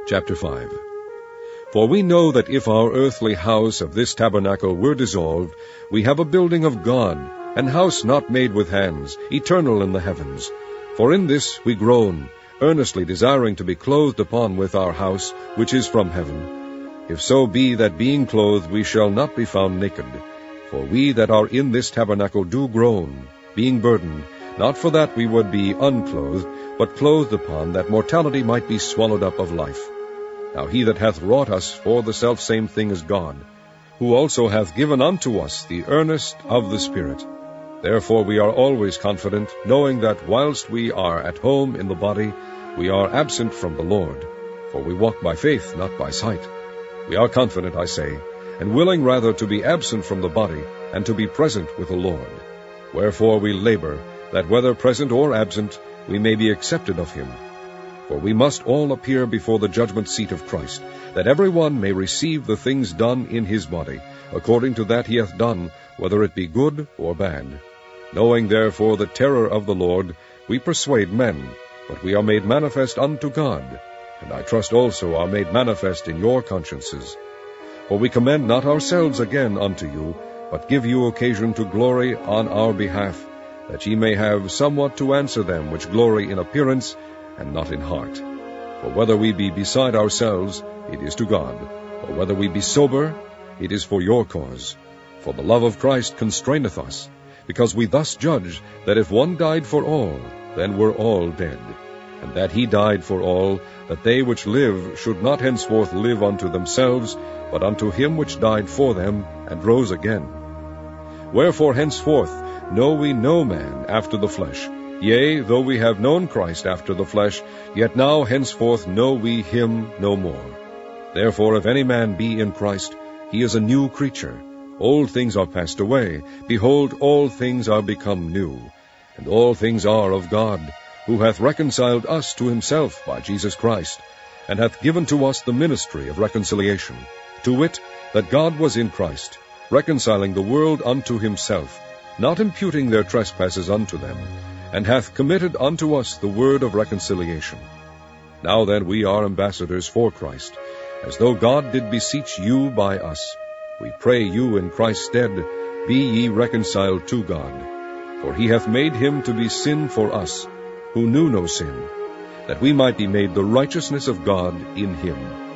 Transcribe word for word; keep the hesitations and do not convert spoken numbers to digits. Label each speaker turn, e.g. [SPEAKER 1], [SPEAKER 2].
[SPEAKER 1] Chapter five. For we know that if our earthly house of this tabernacle were dissolved, we have a building of God, an house not made with hands, eternal in the heavens. For in this we groan, earnestly desiring to be clothed upon with our house, which is from heaven. If so be that being clothed we shall not be found naked. For we that are in this tabernacle do groan, being burdened, not for that we would be unclothed, but clothed upon, that mortality might be swallowed up of life. Now he that hath wrought us for the selfsame thing is God, who also hath given unto us the earnest of the Spirit. Therefore we are always confident, knowing that whilst we are at home in the body, we are absent from the Lord. For we walk by faith, not by sight. We are confident, I say, and willing rather to be absent from the body, and to be present with the Lord. Wherefore we labor, that whether present or absent, we may be accepted of him. For we must all appear before the judgment seat of Christ, that every one may receive the things done in his body, according to that he hath done, whether it be good or bad. Knowing therefore the terror of the Lord, we persuade men, but we are made manifest unto God, and I trust also are made manifest in your consciences. For we commend not ourselves again unto you, but give you occasion to glory on our behalf, that ye may have somewhat to answer them which glory in appearance, and not in heart. For whether we be beside ourselves, it is to God, or whether we be sober, it is for your cause. For the love of Christ constraineth us, because we thus judge, that if one died for all, then were all dead, and that he died for all, that they which live should not henceforth live unto themselves, but unto him which died for them, and rose again. Wherefore henceforth know we no man after the flesh. Yea, though we have known Christ after the flesh, yet now henceforth know we him no more. Therefore if any man be in Christ, he is a new creature. Old things are passed away. Behold, all things are become new. And all things are of God, who hath reconciled us to himself by Jesus Christ, and hath given to us the ministry of reconciliation, to wit, that God was in Christ, reconciling the world unto himself, not imputing their trespasses unto them, and hath committed unto us the word of reconciliation. Now then we are ambassadors for Christ, as though God did beseech you by us. We pray you in Christ's stead, be ye reconciled to God. For he hath made him to be sin for us, who knew no sin, that we might be made the righteousness of God in him.